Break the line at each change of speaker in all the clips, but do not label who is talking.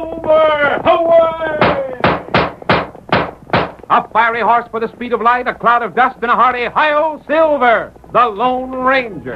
Silver! Away!
A fiery horse with the speed of light, a cloud of dust, and a hearty hi-yo, Silver, the Lone Ranger.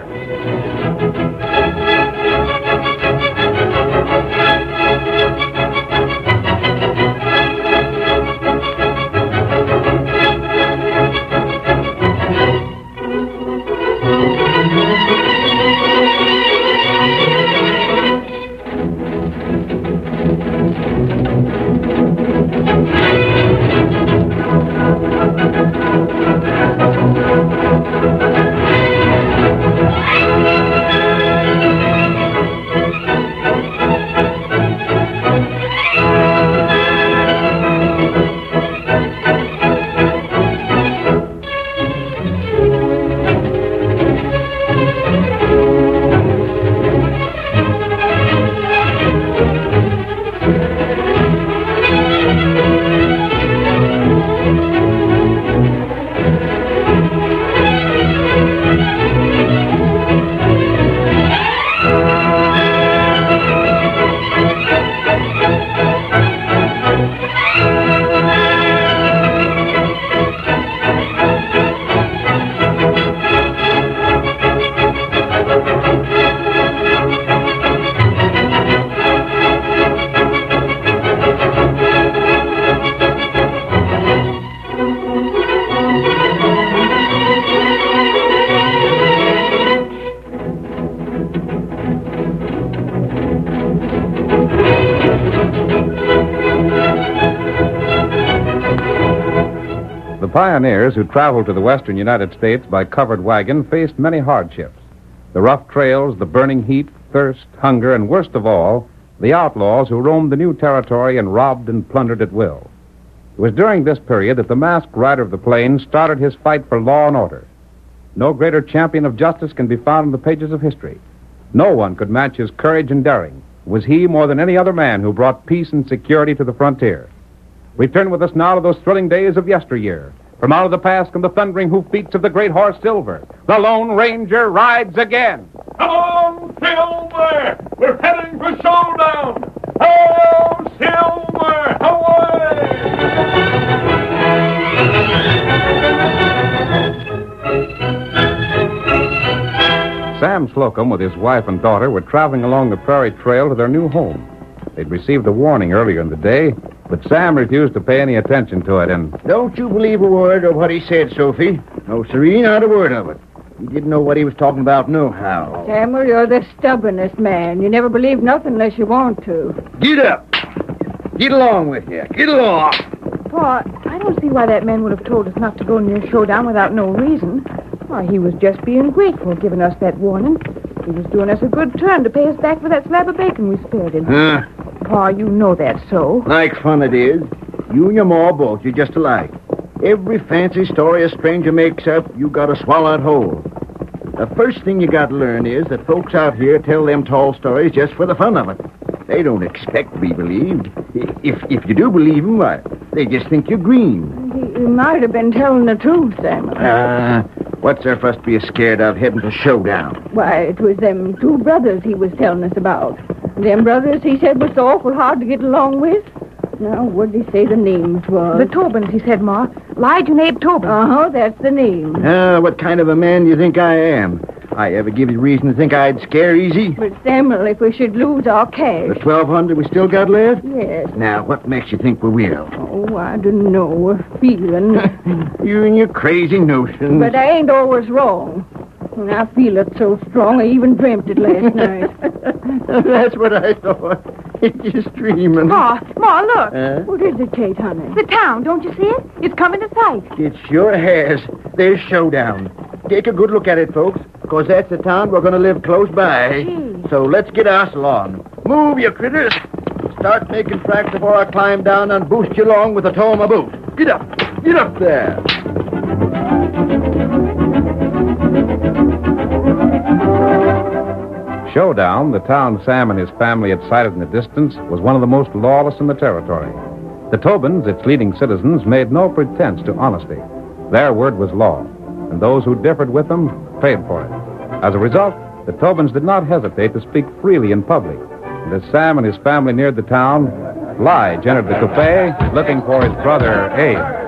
The pioneers who traveled to the western United States by covered wagon faced many hardships. The rough trails, the burning heat, thirst, hunger, and worst of all, the outlaws who roamed the new territory and robbed and plundered at will. It was during this period that the masked rider of the plains started his fight for law and order. No greater champion of justice can be found in the pages of history. No one could match his courage and daring. It was he more than any other man who brought peace and security to the frontier. Return with us now to those thrilling days of yesteryear. From out of the past come the thundering hoofbeats of the great horse Silver. The Lone Ranger rides again.
Come on, Silver! We're heading for showdown! Oh, Silver! Away!
Sam Slocum with his wife and daughter were traveling along the prairie trail to their new home. They'd received a warning earlier in the day, but Sam refused to pay any attention to it, and...
Don't you believe a word of what he said, Sophie. No, siree, not a word of it. He didn't know what he was talking about nohow.
Samuel, you're the stubbornest man. You never believe nothing unless you want to.
Get up. Get along with you. Get along.
Pa, I don't see why that man would have told us not to go near Showdown without no reason. Why, he was just being grateful, giving us that warning. He was doing us a good turn to pay us back for that slab of bacon we spared him. Pa, you know that's so.
Like fun it is. You and your ma both, you're just alike. Every fancy story a stranger makes up, you gotta swallow it whole. The first thing you gotta learn is that folks out here tell them tall stories just for the fun of it. They don't expect to be believed. If you do believe them, why, they just think you're green.
He might have been telling the truth, Samuel.
What's there for us to be scared of heading to Showdown?
Why, it was them two brothers he was telling us about. Them brothers, he said, was so awful hard to get along with. Now, what did he say the names was?
The Tobins, he said, Ma. Lige and Abe Tobin.
Uh-huh, that's the name.
What kind of a man do you think I am? I ever give you reason to think I'd scare easy?
But, Samuel, if we should lose our cash...
The $1,200 we still got left?
Yes.
Now, what makes you think we will?
Oh, I don't know. A feeling.
You and your crazy notions.
But I ain't always wrong. And I feel it so strong, I even dreamt it last night.
That's what I thought. It's just dreaming.
Ma, look.
What is it, Kate, honey?
The town, don't you see it? It's coming to sight.
It sure has. There's Showdown. Take a good look at it, folks, because that's the town we're going to live close by.
Gee.
So let's get our salon. Move, you critters. Start making tracks before I climb down and boost you along with the toe of my boot. Get up. Get up there.
Showdown, the town Sam and his family had sighted in the distance, was one of the most lawless in the territory. The Tobins, its leading citizens, made no pretense to honesty. Their word was law, and those who differed with them paid for it. As a result, the Tobins did not hesitate to speak freely in public. And as Sam and his family neared the town, Lige entered the cafe, looking for his brother, Abe.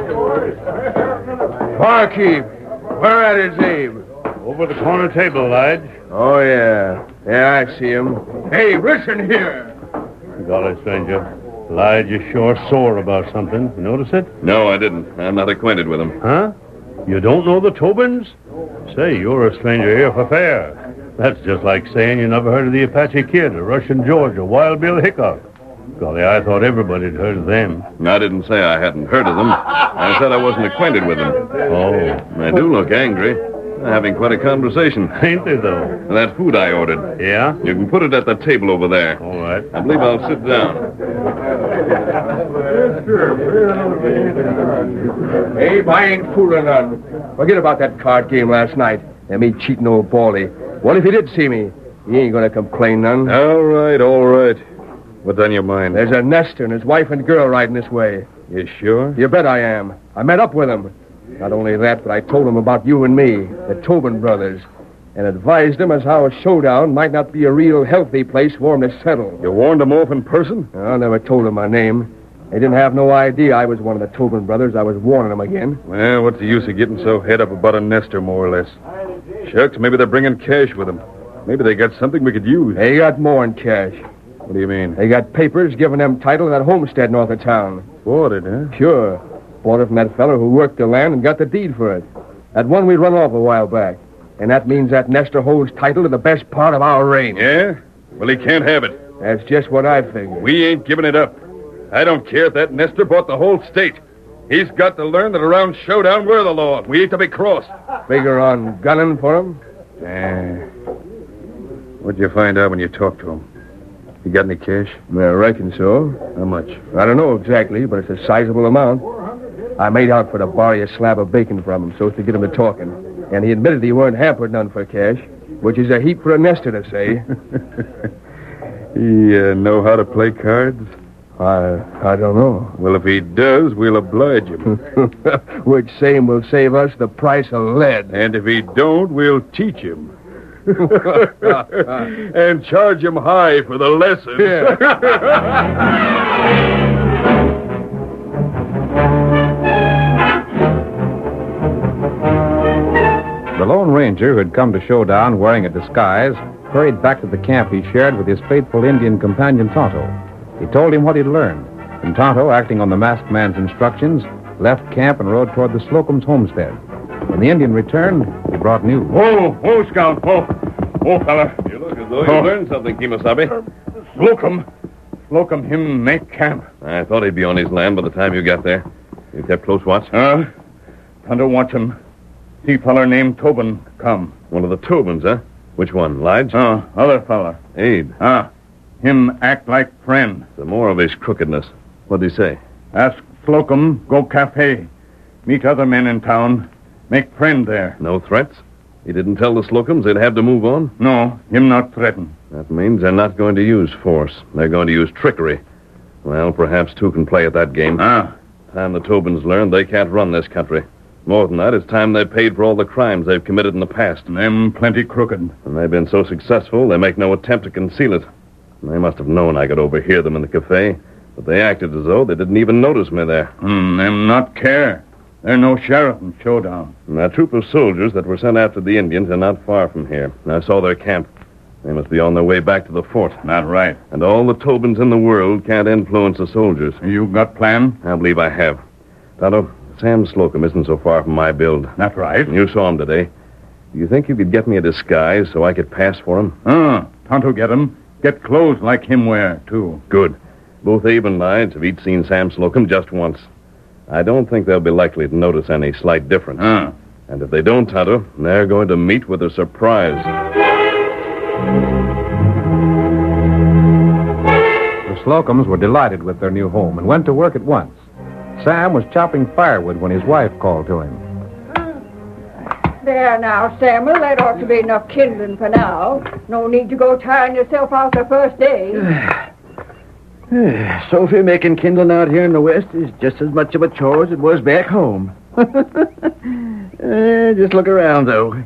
Barkeep, where at is Abe?
Over the corner table, Lige.
Oh, yeah. Yeah, I see him. Hey, listen here.
Golly, stranger. Lige is sure sore about something. You notice it?
No, I didn't. I'm not acquainted with him.
Huh? You don't know the Tobins? Say, you're a stranger here for fair. That's just like saying you never heard of the Apache Kid, or Russian George, or Wild Bill Hickok. Golly, I thought everybody'd heard of them.
I didn't say I hadn't heard of them. I said I wasn't acquainted with them.
Oh.
They do look angry. They're having quite a conversation.
Ain't they, though?
And that food I ordered.
Yeah?
You can put it at the table over there.
All right.
I believe I'll sit down.
Abe, I ain't fooling none. Forget about that card game last night and me cheating old Baldy. What if he did see me? He ain't gonna complain none.
All right, all right. What's on your mind?
There's a Nestor and his wife and girl riding this way.
You sure?
You bet I am. I met up with them. Not only that, but I told them about you and me, the Tobin brothers, and advised them as how a showdown might not be a real healthy place for them to settle.
You warned them off in person?
I never told them my name. They didn't have no idea I was one of the Tobin brothers. I was warning them again.
Well, what's the use of getting so head up about a Nestor, more or less? Shucks, maybe they're bringing cash with them. Maybe they got something we could use.
They got more than cash.
What do you mean?
They got papers giving them title to that homestead north of town.
Bought it, huh?
Sure. Bought it from that fellow who worked the land and got the deed for it. That one we run off a while back. And that means that Nestor holds title to the best part of our range.
Yeah? Well, he can't have it.
That's just what I figured.
We ain't giving it up. I don't care if that Nestor bought the whole state. He's got to learn that around showdown we're the law. We ain't to be crossed.
Figure on gunning for him?
What'd you find out when you talked to him? You got any cash?
I reckon so.
How much?
I don't know exactly, but it's a sizable amount. I made out for to borrow a slab of bacon from him so as to get him to talking. And he admitted he weren't hampered none for cash, which is a heap for a Nestor to say.
He know how to play cards?
I don't know.
Well, if he does, we'll oblige him.
Which same will save us the price of lead.
And if he don't, we'll teach him. And charge him high for the lesson.
The Lone Ranger, who had come to Showdown wearing a disguise, hurried back to the camp he shared with his faithful Indian companion Tonto. He told him what he'd learned, and Tonto, acting on the masked man's instructions, left camp and rode toward the Slocum's homestead. When the Indian returned, he brought news.
Oh, Scout. Oh, fella.
You look as though you learned something, Kemosabe.
Slocum, him make camp.
I thought he'd be on his land by the time you got there. You kept close watch?
Tonto watch him. See feller named Tobin come.
One of the Tobins, huh? Which one, Lige?
Other fella.
Abe.
Him act like friend.
The more of his crookedness. What'd he say?
Ask Slocum, go cafe. Meet other men in town. Make friend there.
No threats? He didn't tell the Slocums they'd have to move on?
No, him not threaten.
That means they're not going to use force. They're going to use trickery. Well, perhaps two can play at that game. Time the Tobins learn they can't run this country. More than that, it's time they paid for all the crimes they've committed in the past.
Them plenty crooked.
And they've been so successful, they make no attempt to conceal it. They must have known I could overhear them in the cafe, but they acted as though they didn't even notice me there.
Them not care. They're no sheriff in Showdown.
And that troop of soldiers that were sent after the Indians are not far from here. I saw their camp. They must be on their way back to the fort.
Not right.
And all the Tobins in the world can't influence the soldiers.
You got plan?
I believe I have. Tonto, Sam Slocum isn't so far from my build.
Not right.
You saw him today. Do you think you could get me a disguise so I could pass for him?
Tonto get him. Get clothes like him wear, too.
Good. Both Abe and Lige have each seen Sam Slocum just once. I don't think they'll be likely to notice any slight difference. And if they don't, Tonto, they're going to meet with a surprise.
The Slocums were delighted with their new home and went to work at once. Sam was chopping firewood when his wife called to him.
There now, Samuel, that ought to be enough kindling for now. No need to go tiring yourself out the first day.
Sophie, making kindling out here in the West is just as much of a chore as it was back home. Just look around, though.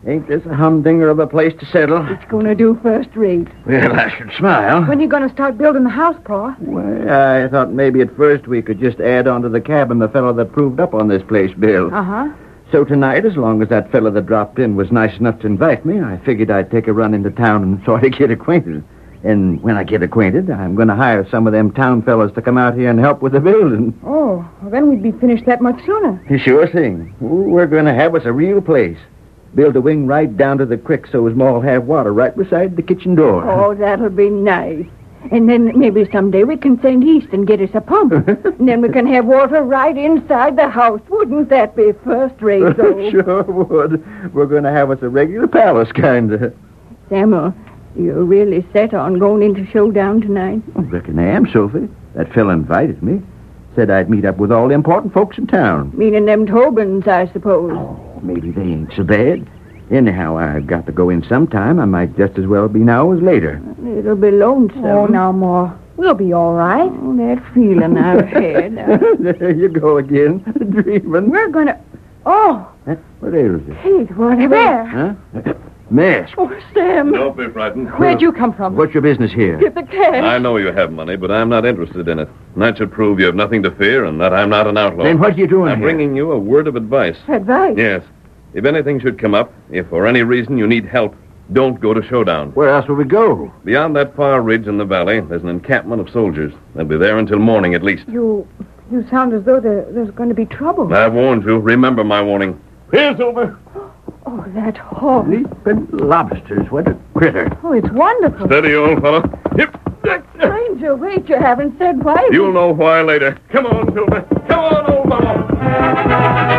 Ain't this a humdinger of a place to settle?
It's going to do first rate.
Well, I should smile.
When are you going to start building the house, Pa?
Well, I thought maybe at first we could just add on to the cabin the fellow that proved up on this place built.
Uh-huh.
So tonight, as long as that fellow that dropped in was nice enough to invite me, I figured I'd take a run into town and sort of get acquainted. And when I get acquainted, I'm going to hire some of them town fellows to come out here and help with the building.
Oh, well, then we'd be finished that much sooner.
Sure thing. Ooh, we're going to have us a real place. Build a wing right down to the creek so as Ma'll have water right beside the kitchen door.
Oh, that'll be nice. And then maybe someday we can send east and get us a pump. And then we can have water right inside the house. Wouldn't that be first rate, though?
Sure would. We're going to have us a regular palace, kind of.
Samuel, you're really set on going into showdown tonight?
I reckon I am, Sophie. That fellow invited me. Said I'd meet up with all the important folks in town.
Meaning them Tobins, I suppose.
Oh, maybe they ain't so bad. Anyhow, I've got to go in sometime. I might just as well be now as later.
It'll be lonesome.
Oh, now, Ma. We'll be all right.
Oh, that feeling I've had.
There you go again, dreaming.
We're going to... Oh.
Huh? What ails you?
Hey, what
There.
Huh? Mask.
Oh, Sam.
Don't be frightened.
Where'd you come from?
What's your business here?
Get the cash.
I know you have money, but I'm not interested in it. And that should prove you have nothing to fear and that I'm not an outlaw.
Then what are you doing
I'm
here?
bringing you a word of advice.
Advice?
Yes. If anything should come up, if for any reason you need help, don't go to Showdown.
Where else will we go?
Beyond that far ridge in the valley, there's an encampment of soldiers. They'll be there until morning at least.
You sound as though there's going to be trouble.
I've warned you. Remember my warning.
Here's over.
Oh, that horse.
Leaping lobsters. What a critter.
Oh, it's wonderful.
Steady, old fellow. Hip.
Stranger, wait, you haven't said why.
You'll know why later. Come on, Silver. Come on, old fellow.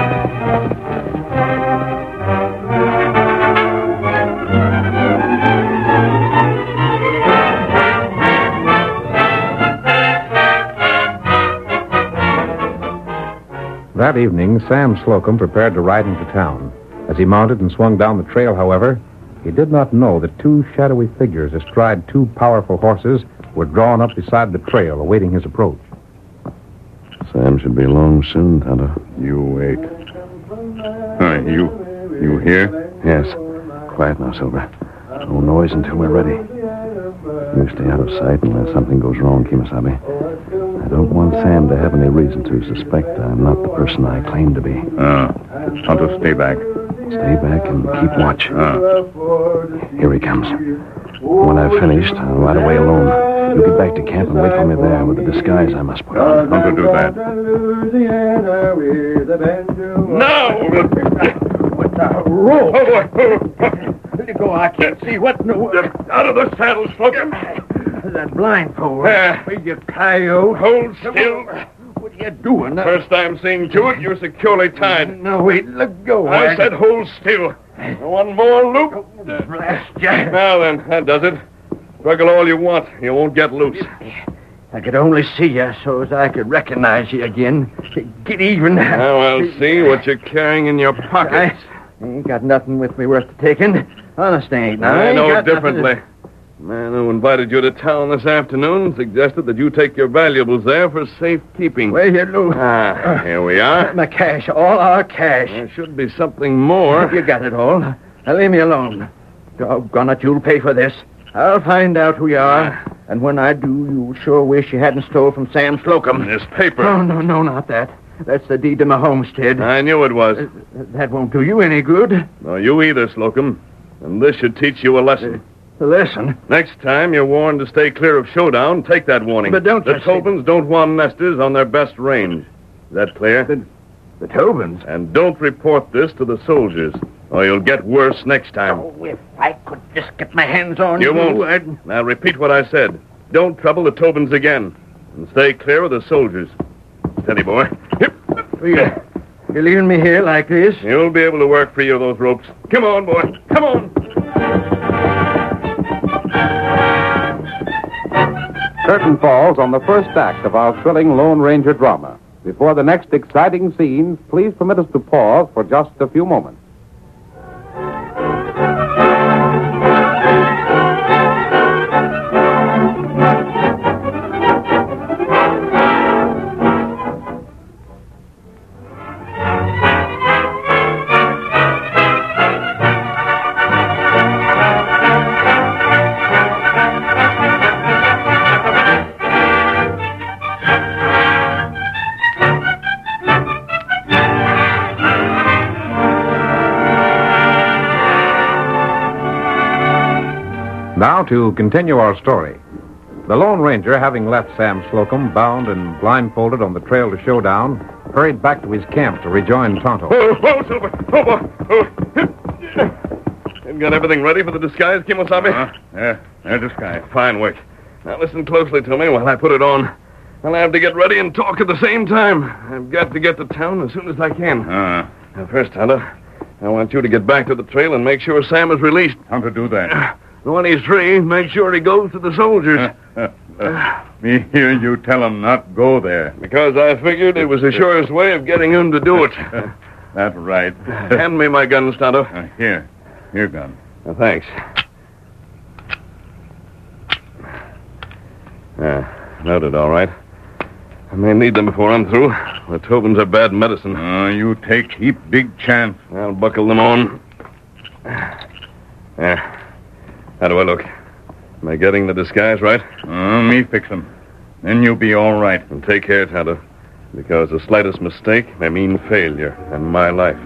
That evening, Sam Slocum prepared to ride into town. As he mounted and swung down the trail, however, he did not know that two shadowy figures astride two powerful horses were drawn up beside the trail, awaiting his approach.
Sam should be along soon, Tonto.
You wait. You here?
Yes. Quiet now, Silver. No noise until we're ready. You stay out of sight unless something goes wrong, Kimasabi. I don't want Sam to have any reason to suspect I'm not the person I claim to be.
Tonto, stay back.
Stay back and keep watch. Here he comes. When I've finished, I'll ride away alone. You get back to camp and wait for me there with the disguise I must put on.
Tonto, do that.
No!
What the rope? Let it go. I can't see what... No.
Out of the saddle, Slocum.
That blindfold.
Will
you coyote?
Hold still.
What are you doing?
First I'm seeing to it, you're securely tied.
No, wait. Let go.
I said hold still. One more loop.
Blast Jack.
Now then, that does it. Struggle all you want. You won't get loose.
I could only see you so as I could recognize you again. Get even.
Now I'll see what you're carrying in your pockets.
I ain't got nothing with me worth taking. Honest, I ain't.
I
ain't
know
got
differently. The man who invited you to town this afternoon suggested that you take your valuables there for safekeeping.
Where you do?
Here we are.
My cash, all our cash.
There should be something more.
You got it all. Now leave me alone. Doggone it, you'll pay for this. I'll find out who you are. And when I do, you'll sure wish you hadn't stole from Sam Slocum.
This paper.
No, not that. That's the deed to my homestead.
I knew it was.
That won't do you any good.
No, you either, Slocum. And this should teach you a lesson.
Listen.
Next time you're warned to stay clear of Showdown, take that warning.
But don't
The
you
Tobins don't want nesters on their best range. Is that clear?
The Tobins?
And don't report this to the soldiers, or you'll get worse next time.
Oh, if I could just get my hands on
You won't. Now repeat what I said. Don't trouble the Tobins again. And stay clear of the soldiers. Steady, boy.
You're leaving me here like this?
You'll be able to work free of those ropes. Come on, boy. Come on.
Curtain falls on the first act of our thrilling Lone Ranger drama. Before the next exciting scenes, please permit us to pause for just a few moments. Now to continue our story. The Lone Ranger, having left Sam Slocum bound and blindfolded on the trail to Showdown, hurried back to his camp to rejoin Tonto.
Whoa, Silver! You've got everything ready for the disguise, Kimosabe?
Yeah, disguise.
Fine work. Now listen closely to me while I put it on. I'll have to get ready and talk at the same time. I've got to get to town as soon as I can. Now, first, Tonto, I want you to get back to the trail and make sure Sam is released.
How to do that?
When he's free, make sure he goes to the soldiers.
Me hear you tell him not go there.
Because I figured it was the surest way of getting him to do it.
That's right.
Hand me my gun, Tonto.
Here, gun.
Thanks. Loaded, all right. I may need them before I'm through. The Tobins are bad medicine.
You take heap big chance.
I'll buckle them on. How do I look? Am I getting the disguise right?
Me fix them. Then you'll be all right.
And take care, Tonto, because the slightest mistake may mean failure and my life.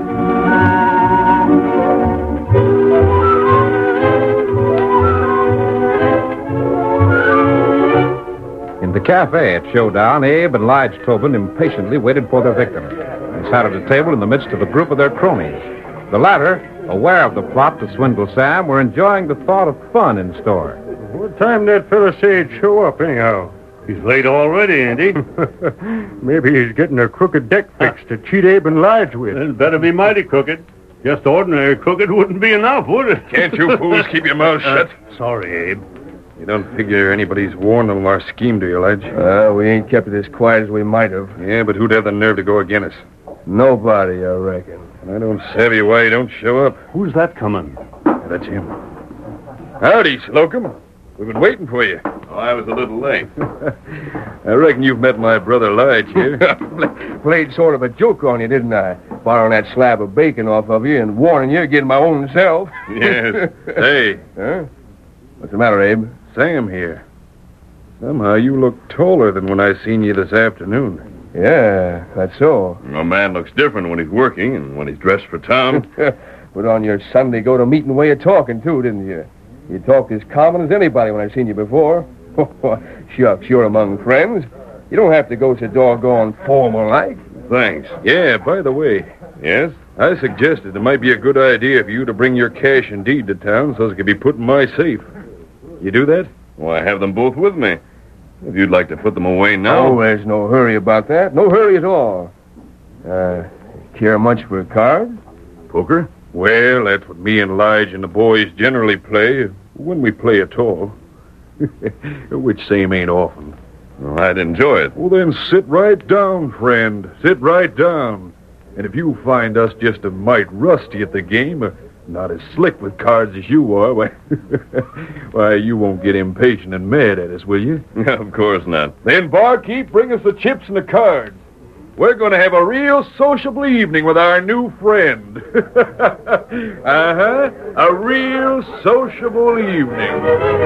In the cafe at Showdown, Abe and Lige Tobin impatiently waited for their victim. They sat at a table in the midst of a group of their cronies. The latter, aware of the plot to swindle Sam, were enjoying the thought of fun in store.
What time that fella say he'd show up, anyhow? He's late already, ain't he? Maybe he's getting a crooked deck fixed to cheat Abe and Lige with. It better be mighty crooked. Just ordinary crooked wouldn't be enough, would it?
Can't you fools keep your mouths shut?
Sorry, Abe.
You don't figure anybody's warned of our scheme, do you, Lige?
We ain't kept it as quiet as we might have.
Yeah, but who'd have the nerve to go against us?
Nobody, I reckon.
I don't savvy why he don't show up.
Who's that coming?
That's him. Howdy, Slocum. We've been waiting for you. Oh, I was a little late. I reckon you've met my brother Lige here.
Played sort of a joke on you, didn't I? Borrowing that slab of bacon off of you and warning you against my own self.
Yes. Hey.
Huh? What's the matter, Abe?
Sam here. Somehow you look taller than when I seen you this afternoon.
Yeah, that's so.
A man looks different when he's working and when he's dressed for town.
Put on your Sunday go-to-meeting way of talking, too, didn't you? You talked as common as anybody when I've seen you before. Shucks, you're among friends. You don't have to go so doggone formal-like.
Thanks. Yeah, by the way. Yes? I suggested it might be a good idea for you to bring your cash and deed to town so it could be put in my safe. You do that? Well, I have them both with me. If you'd like to put them away now.
Oh, there's no hurry about that. No hurry at all. Care much for cards?
Poker? Well, that's what me and Lige and the boys generally play, when we play at all. Which same ain't often. Well, I'd enjoy it. Well, then sit right down, friend. Sit right down. And if you find us just a mite rusty at the game, not as slick with cards as you are, why, you won't get impatient and mad at us, will you? Of course not. Then, barkeep, bring us the chips and the cards. We're going to have a real sociable evening with our new friend. A real sociable evening.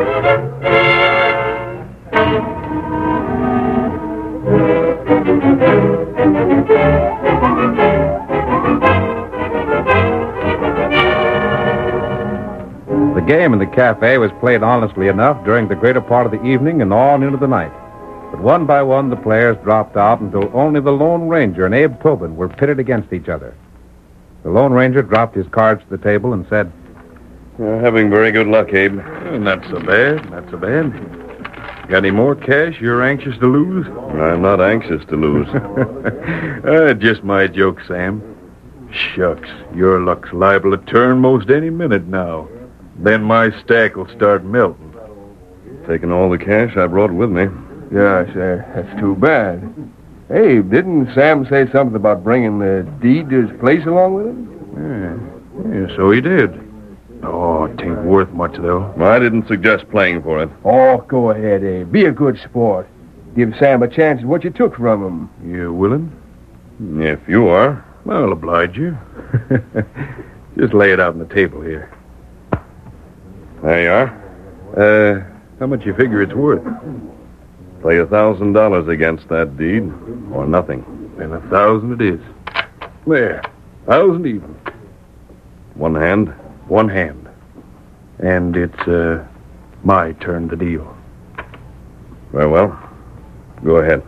The game in the cafe was played honestly enough during the greater part of the evening and on into the night. But one by one, the players dropped out until only the Lone Ranger and Abe Tobin were pitted against each other. The Lone Ranger dropped his cards to the table and said,
You're having very good luck, Abe. Not so bad, not so bad. Got any more cash you're anxious to lose? I'm not anxious to lose. Just my joke, Sam. Shucks, your luck's liable to turn most any minute now. Then my stack will start melting. Taking all the cash I brought with me.
Yes, that's too bad. Hey, didn't Sam say something about bringing the deed to his place along with him?
Yeah, so he did. Oh, it ain't worth much, though. I didn't suggest playing for it.
Oh, go ahead, Abe. Be a good sport. Give Sam a chance at what you took from him.
You willing? If you are, I'll oblige you. Just lay it out on the table here. There you are. How much you figure it's worth? Play $1,000 against that deed, or nothing. Then 1,000 it is. There, 1,000 even. One hand? One hand. And it's
my turn to deal.
Very well. Go ahead.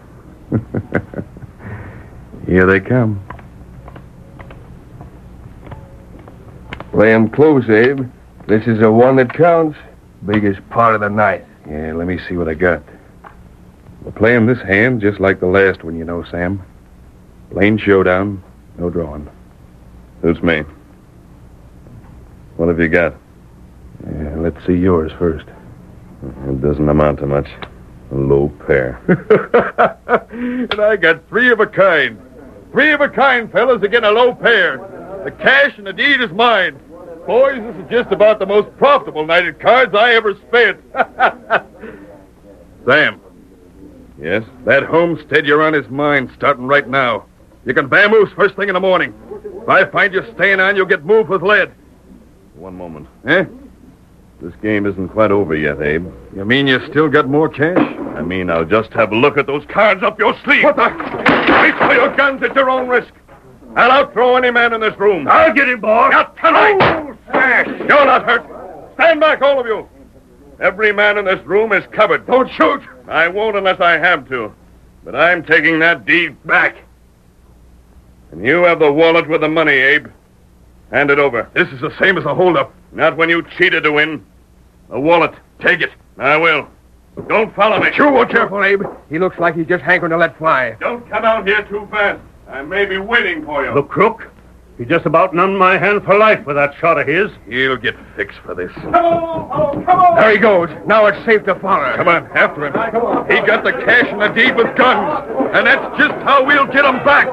Here they come.
Play 'em close, Abe. This is the one that counts. Biggest part of the night.
Yeah, let me see what I got. We're playing this hand just like the last one, you know, Sam. Plain showdown, no drawing.
Suits me. What have you got?
Yeah, let's see yours first.
It doesn't amount to much. A low pair.
And I got three of a kind. Three of a kind, fellas, again a low pair. The cash and the deed is mine. Boys, this is just about the most profitable night at cards I ever spent. Sam.
Yes?
That homestead you're on is mine, starting right now. You can vamoose first thing in the morning. If I find you staying on, you'll get moved with lead.
One moment.
Eh?
This game isn't quite over yet, Abe.
You mean you still got more cash?
I mean, I'll just have a look at those cards up your sleeve.
What the? Reach for your guns at your own risk. I'll outthrow any man in this room.
I'll get him, boss.
Not tonight. Oh, smash. You're not hurt. Stand back, all of you. Every man in this room is covered. Don't shoot. I won't unless I have to. But I'm taking that deed back. And you have the wallet with the money, Abe. Hand it over. This is the same as a holdup. Not when you cheated to win. The wallet. Take it. I will. Don't follow me.
Sure, careful, Abe. He looks like he's just hankering to let fly.
Don't come out here too fast. I may be waiting for you.
The crook? He just about numbed my hand for life with that shot of his.
He'll get fixed for this.
Come on. There he goes. Now it's safe to follow.
Come on, after him. He got the cash and the deed with guns. And that's just how we'll get him back.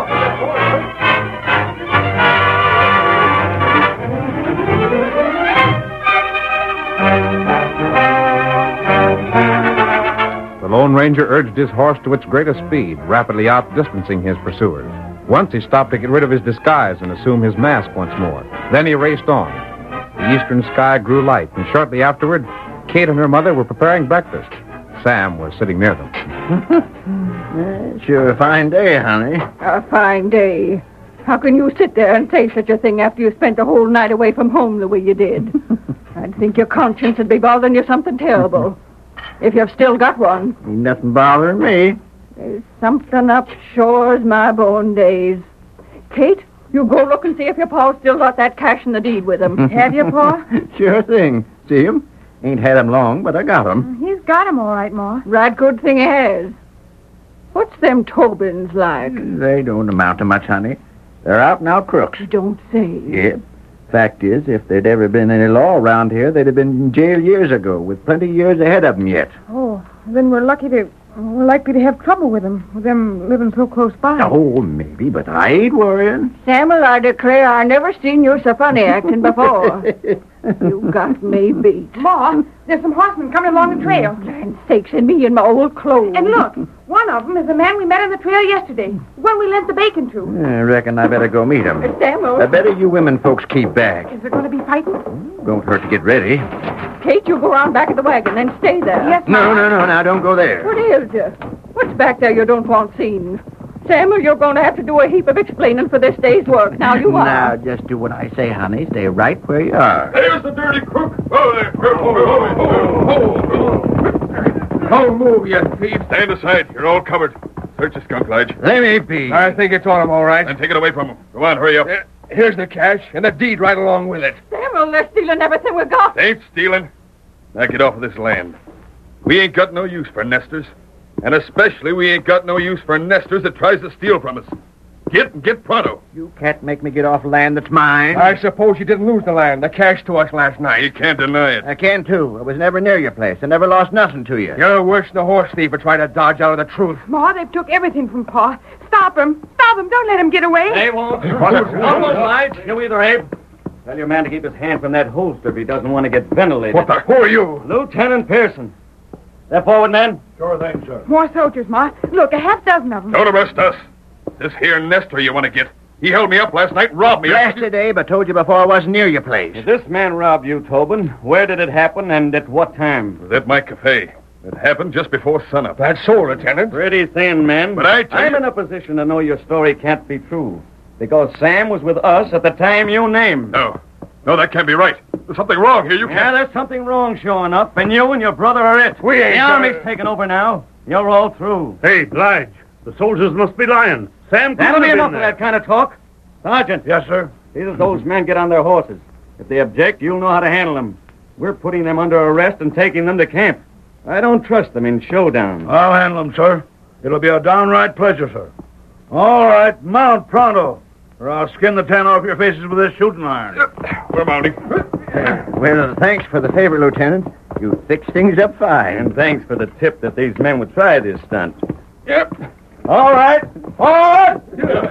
The Lone Ranger urged his horse to its greatest speed, rapidly outdistancing his pursuers. Once he stopped to get rid of his disguise and assume his mask once more. Then he raced on. The eastern sky grew light, and shortly afterward, Kate and her mother were preparing breakfast. Sam was sitting near them.
Sure a fine day, honey.
A fine day. How can you sit there and say such a thing after you spent the whole night away from home the way you did? I'd think your conscience would be bothering you something terrible. If you've still got one.
Ain't nothing bothering me.
There's something up sure as my born days. Kate, you go look and see if your pa's still got that cash and the deed with him.
Have you, Pa?
Sure thing. See him? Ain't had him long, but I got him.
He's got him all right, Ma.
Right good thing he has. What's them Tobins like?
They don't amount to much, honey. They're out-and-out crooks.
You don't say.
Yep. Fact is, if there'd ever been any law around here, they'd have been in jail years ago, with plenty of years ahead of them yet.
Oh, then we're likely to have trouble with them living so close by.
Oh, maybe, but I ain't worrying.
Samuel, I declare I never seen you so funny acting before. You got me beat.
Ma, there's some horsemen coming along the trail.
Land sakes, and me in my old clothes.
And look, one of them is the man we met on the trail yesterday, the one we lent the bacon to.
I reckon I better go meet him.
Samuel.
I better you women folks keep back.
Is there going to be fighting?
Don't hurt to get ready.
Kate, you go around back of the wagon and stay there.
Yes, Ma.
No, now don't go there.
What ails you? What's back there you don't want seen? Samuel, you're going to have to do a heap of explaining for this day's work. Now you are.
Now, just do what I say, honey. Stay right where you are.
There's the dirty crook.
Don't move, you thief.
Stand aside. You're all covered. Search the skunk lodge.
Let me be.
I think it's on him, all right.
Then take it away from him. Go on, hurry up.
Here's the cash and the deed right along with it.
Samuel, they're stealing everything we got.
They ain't stealing. Now get off of this land. We ain't got no use for nesters. And especially we ain't got no use for nesters that tries to steal from us. Get pronto.
You can't make me get off land that's mine.
I suppose you didn't lose the land, the cash to us last night.
You can't deny it.
I can, too. I was never near your place. I never lost nothing to you.
You're worse than a horse thief for trying to dodge out of the truth.
Ma, they've took everything from Pa. Stop him. Don't let him get away.
They won't. Almost lied. You either, Abe. Tell your man to keep his hand from that holster if he doesn't want to get ventilated.
What the? Who are you?
Lieutenant Pearson. They're forward, men.
Sure thing, sir.
More soldiers, Ma. Look, a half dozen of them.
Don't arrest us. This here nester you want to get. He held me up last night and robbed me.
Blasted, Abe. I told you before I wasn't near your place.
Did this man rob you, Tobin? Where did it happen and at what time?
It was at my cafe. It happened just before sunup.
That's so, Lieutenant.
Pretty thin, men.
But I tell
I'm
you...
in a position to know your story can't be true. Because Sam was with us at the time you named.
No.
No, that can't be right. There's something wrong here. You
Yeah,
can't...
there's something wrong showing up, and you and your brother are it.
We ain't
The
got
army's
it.
taking over now. You're all through.
Hey, Blige, the soldiers must be lying. Sam couldn't
That'll be
have been
enough of
there.
that kind of talk. Sergeant.
Yes, sir.
See that those men get on their horses. If they object, you'll know how to handle them. We're putting them under arrest and taking them to camp. I don't trust them in showdown.
I'll handle them, sir. It'll be a downright pleasure, sir. All right, mount pronto, or I'll skin the tan off your faces with this shooting iron.
We're mounting.
Well, thanks for the favor, Lieutenant. You fixed things up fine.
And thanks for the tip that these men would try this stunt.
Yep.
All right. Forward!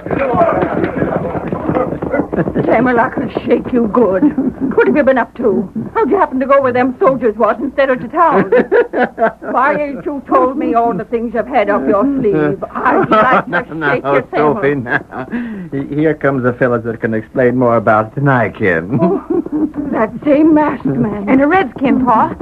Samuel, I can shake you good. What have you been up to? How'd you happen to go where them soldiers was instead of to town? Why ain't you told me all the things you've had up your sleeve? I'd like to shake your
Sophie,
Samuel.
now. Here comes the fellas that can explain more about it than I can.
That same masked man.
And a redskin, Pa.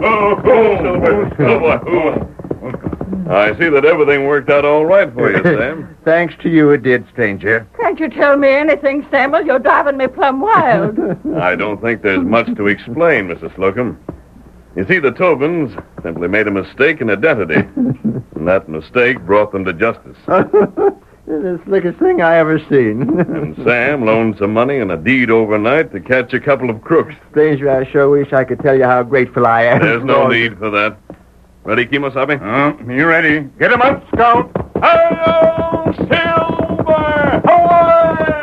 I see that everything worked out all right for you, Sam.
Thanks to you, it did, stranger.
Can't you tell me anything, Samuel? You're driving me plumb wild.
I don't think there's much to explain, Mrs. Slocum. You see, the Tobins simply made a mistake in identity. And that mistake brought them to justice.
The slickest thing I ever seen.
And Sam loaned some money and a deed overnight to catch a couple of crooks.
Stranger, I sure wish I could tell you how grateful I am.
There's no need for that. Ready, Kimosabe?
You ready? Get him up, Scout.
Hail, Silver! Away!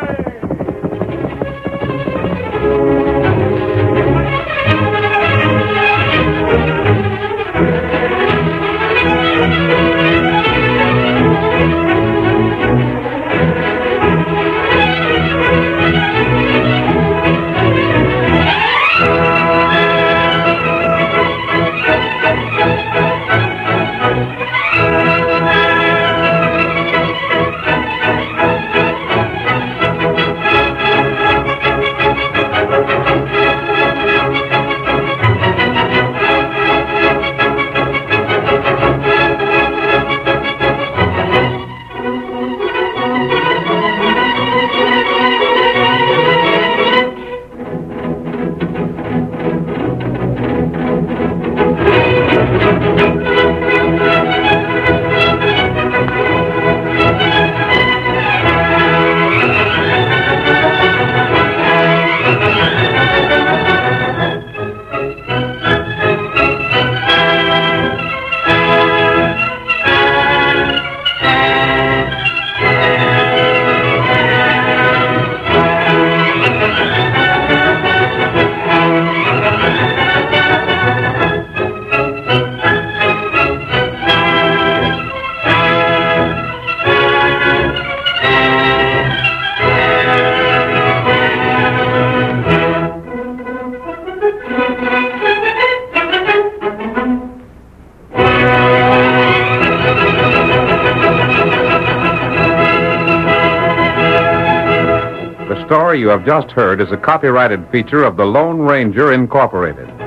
The story you have just heard is a copyrighted feature of the Lone Ranger Incorporated.